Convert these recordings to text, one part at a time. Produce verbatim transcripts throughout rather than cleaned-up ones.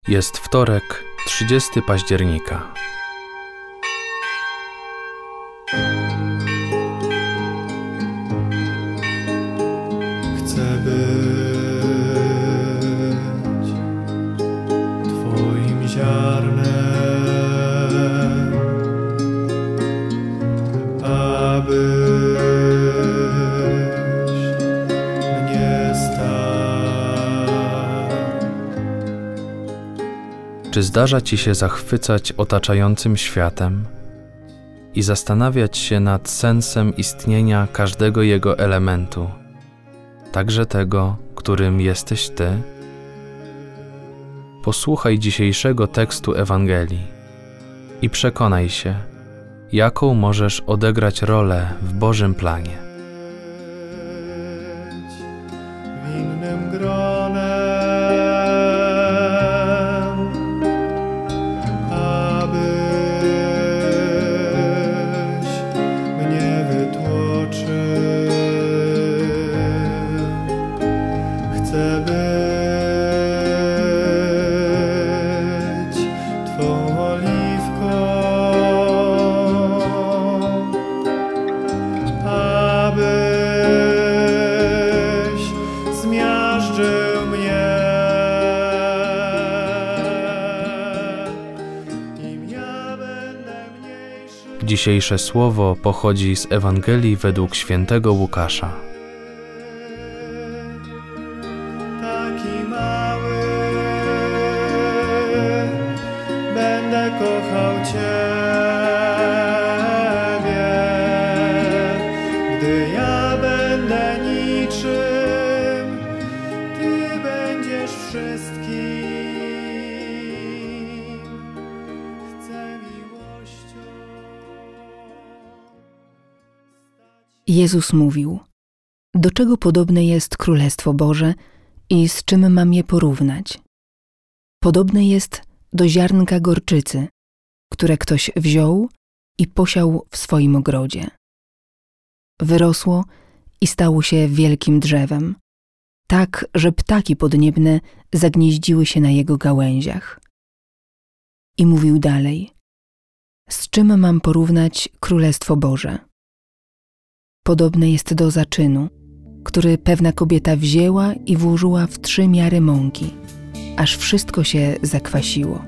Jest wtorek, trzydziestego października. Chcę być Twoim ziarnem, abyś mnie stał. Czy zdarza Ci się zachwycać otaczającym światem i zastanawiać się nad sensem istnienia każdego jego elementu, także tego, którym jesteś Ty? Posłuchaj dzisiejszego tekstu Ewangelii i przekonaj się, jaką możesz odegrać rolę w Bożym planie. W innym gronem, abyś mnie wytłoczył. Chcę być Twą oliwką, abyś zmiażdżył mnie, im ja będę mniejszy. Dzisiejsze słowo pochodzi z Ewangelii według świętego Łukasza. Taki mały będę kochał Ciebie, gdy ja będę niczym, Ty będziesz wszystkim. Chcę miłością Jezus mówił: do czego podobne jest Królestwo Boże i z czym mam je porównać? Podobne jest do ziarnka gorczycy, które ktoś wziął i posiał w swoim ogrodzie. Wyrosło i stało się wielkim drzewem, tak, że ptaki podniebne zagnieździły się na jego gałęziach. I mówił dalej: z czym mam porównać Królestwo Boże? Podobne jest do zaczynu, który pewna kobieta wzięła i włożyła w trzy miary mąki, aż wszystko się zakwasiło.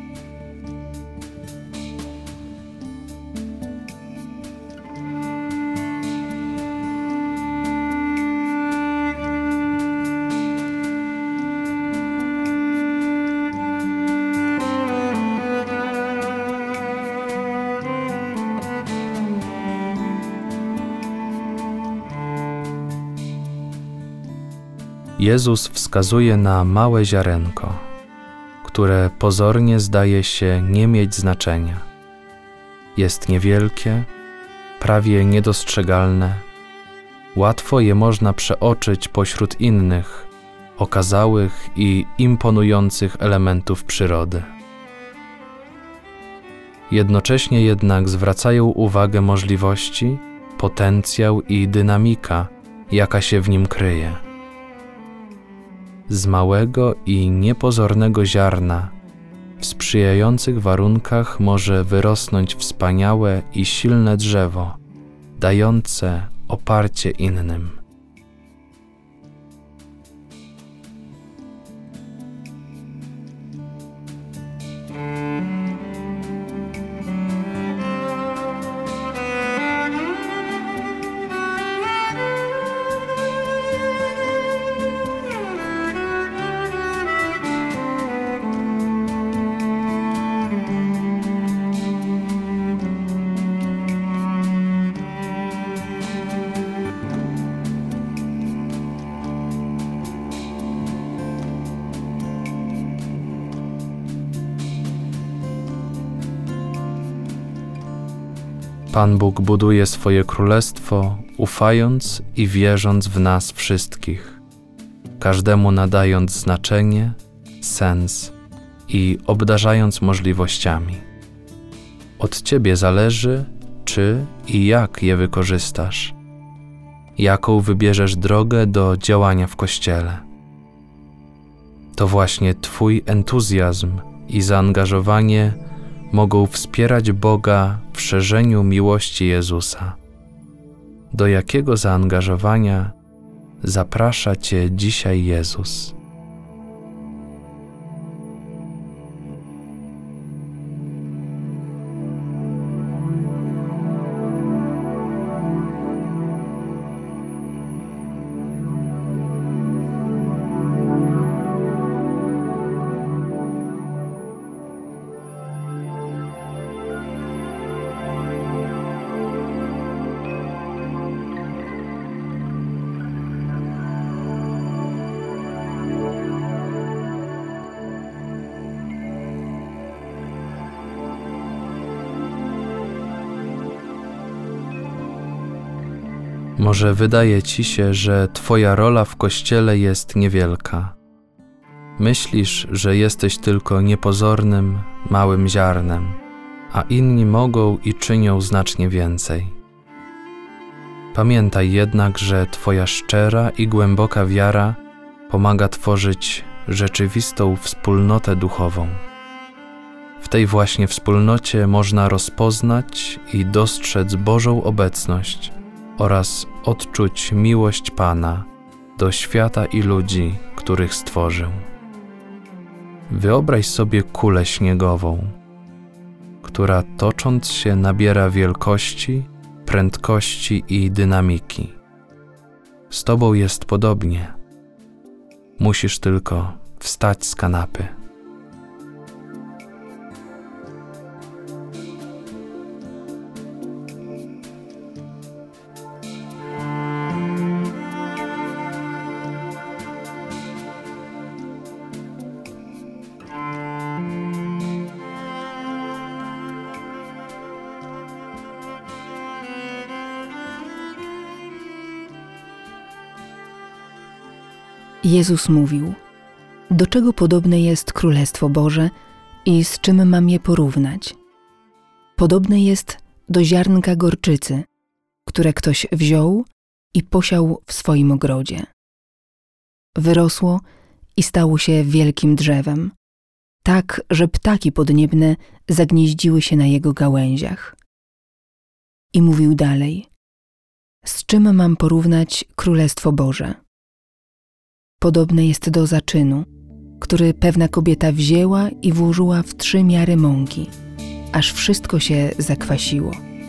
Jezus wskazuje na małe ziarenko, które pozornie zdaje się nie mieć znaczenia. Jest niewielkie, prawie niedostrzegalne. Łatwo je można przeoczyć pośród innych, okazałych i imponujących elementów przyrody. Jednocześnie jednak zwracają uwagę możliwości, potencjał i dynamika, jaka się w nim kryje. Z małego i niepozornego ziarna w sprzyjających warunkach może wyrosnąć wspaniałe i silne drzewo, dające oparcie innym. Pan Bóg buduje swoje królestwo, ufając i wierząc w nas wszystkich, każdemu nadając znaczenie, sens i obdarzając możliwościami. Od Ciebie zależy, czy i jak je wykorzystasz, jaką wybierzesz drogę do działania w Kościele. To właśnie Twój entuzjazm i zaangażowanie mogą wspierać Boga w szerzeniu miłości Jezusa. Do jakiego zaangażowania zaprasza Cię dzisiaj Jezus? Może wydaje Ci się, że Twoja rola w Kościele jest niewielka. Myślisz, że jesteś tylko niepozornym, małym ziarnem, a inni mogą i czynią znacznie więcej. Pamiętaj jednak, że Twoja szczera i głęboka wiara pomaga tworzyć rzeczywistą wspólnotę duchową. W tej właśnie wspólnocie można rozpoznać i dostrzec Bożą obecność oraz odczuć miłość Pana do świata i ludzi, których stworzył. Wyobraź sobie kulę śniegową, która tocząc się nabiera wielkości, prędkości i dynamiki. Z Tobą jest podobnie. Musisz tylko wstać z kanapy. Jezus mówił: do czego podobne jest Królestwo Boże i z czym mam je porównać? Podobne jest do ziarnka gorczycy, które ktoś wziął i posiał w swoim ogrodzie. Wyrosło i stało się wielkim drzewem, tak, że ptaki podniebne zagnieździły się na jego gałęziach. I mówił dalej: z czym mam porównać Królestwo Boże? Podobne jest do zaczynu, który pewna kobieta wzięła i włożyła w trzy miary mąki, aż wszystko się zakwasiło.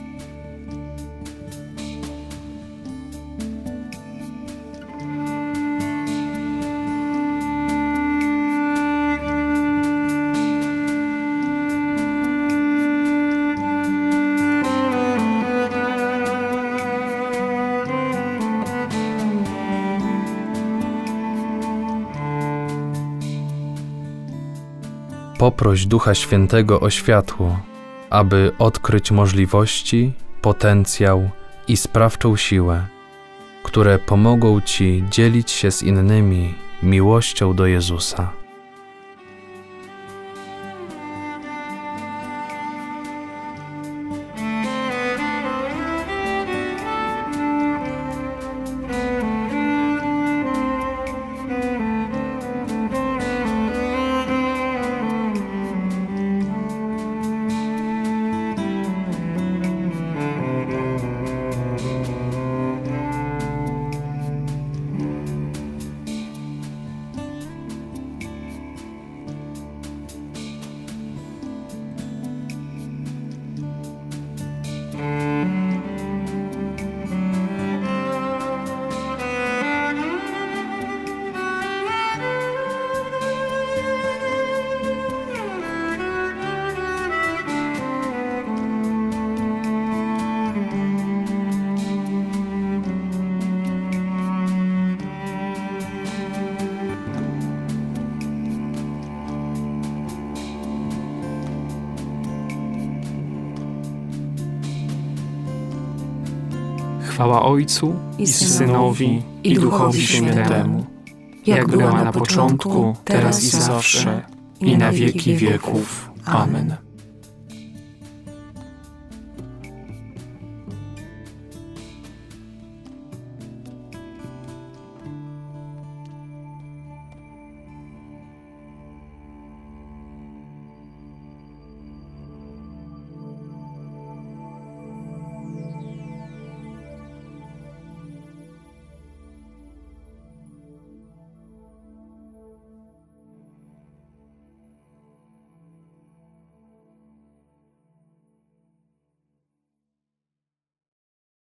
Poproś Ducha Świętego o światło, aby odkryć możliwości, potencjał i sprawczą siłę, które pomogą Ci dzielić się z innymi miłością do Jezusa. Chwała Ojcu i Synowi i Duchowi Świętemu, jak była na początku, teraz i zawsze, i na wieki wieków. Amen.